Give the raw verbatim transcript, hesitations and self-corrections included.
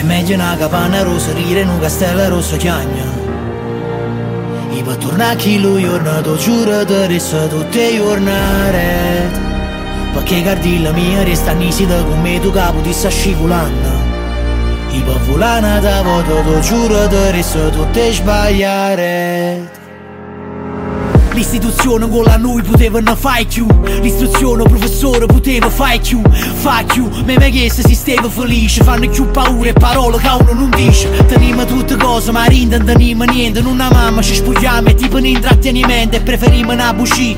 meglio una capanna rossa, rire in un castello rosso chiagna. E per tornare chi lui giorno, tu giuro ti resto tutte le giornate. Perché guardi la mia resta nisida con me tu capo ti sta scivolando. E per volare da voto, tu giuro ti resto tutte sbagliare. L'istituzione con la noi potevano fare più. L'istruzione professore poteva fare più. Fa più, me me che se si stava felice. Fanno più paura e parole che uno non dice. Teniamo tutte cose ma non teniamo niente. Non una mamma ci spogliamo e tipo un intrattenimento. E preferiamo una buccia